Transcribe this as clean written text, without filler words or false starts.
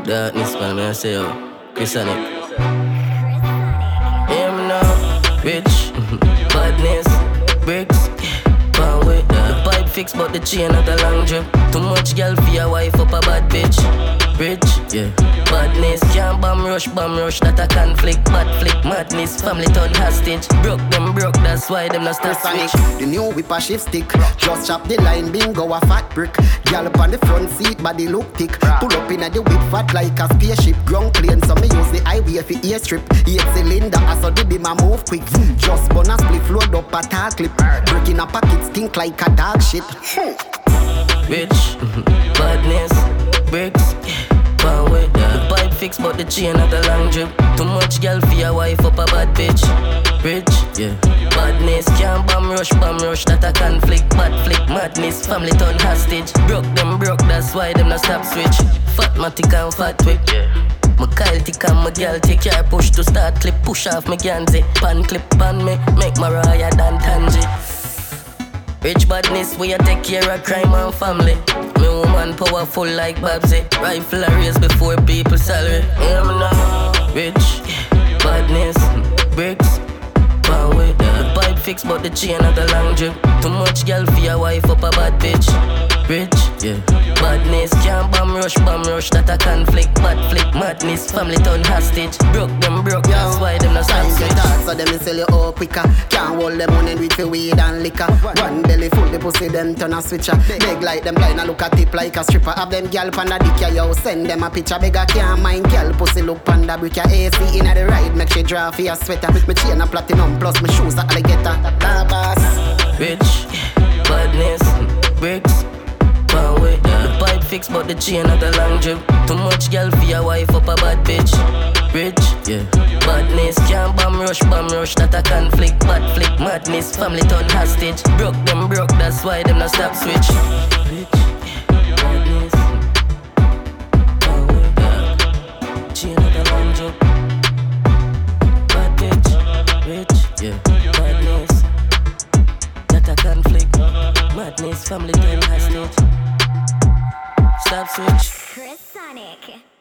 Darkness, man, I say, yo, Chris Sonic. Hear me now, rich, badness, bricks, pound with the pipe fix, but the chain not a long drip. Too much girl for your wife up a bad bitch. Rich, yeah, badness, can't bomb rush, that a conflict. Bad flick, madness, family turn hostage. Broke them broke, that's why them not start switch. The new whip a shift stick, just chop the line, bingo a fat brick. Girl up on the front seat, body look thick. Pull up in the whip fat like a spaceship. Ground plane, so me use the highway for airstrip. 8 cylinder, I saw the beam a move quick. Just bonus split, float up a tall clip. Brick in a pocket, stink like a dog shit. Rich, badness, bricks, pound with the pipe fix, but the chain not a long drip. Too much girl for your wife up a bad bitch. Rich, yeah, badness, can't bomb rush, that a conflict. Bad flick, madness, family turn hostage. Broke them broke, that's why them not stop switch. Fat matic and fat whip, yeah. My Kyle tick and my girl take care push to start clip. Push off my Ganzi, pan clip pan me, make Mariah than Tangy. Rich badness, we a take care of crime and family. Me woman powerful like Babsy. Rifle a raise before people salary. Hear me now. Rich, badness, bricks, pound with the pipe fix, but the chain not a long drip. Too much girl for your wife up a bad bitch. Rich, yeah, badness, can't bomb rush, that a conflict. Bad flick, madness, family turn hostage. Broke them broke, that's why them not stop switch. So them sell you all quicker. Can't hold them on and with the weed and liquor. One belly full, the pussy them turn a switcher. Beg like them blind and look at tip like a stripper. Have them gal panda dick ya yo, send them a picture. Beggar can't mind gal pussy look panda brick ya. AC in the ride, make she draw for your sweater. Me chain a platinum plus my shoes a alligator. Boss. Rich, badness, bricks, pound with the pipe fix, but the chain not a long drip. Too much girl for your wife up a bad bitch. Rich, yeah, badness, can't bomb rush, that a conflict. Bad flick, madness, family turn hostage. Broke them broke, that's why them not stop switch. Rich, badness, pound with the chain not a long drip. Bad bitch, rich, yeah, badness, that a conflict. Madness, family turn hostage. Stop switch. Chris Sonic.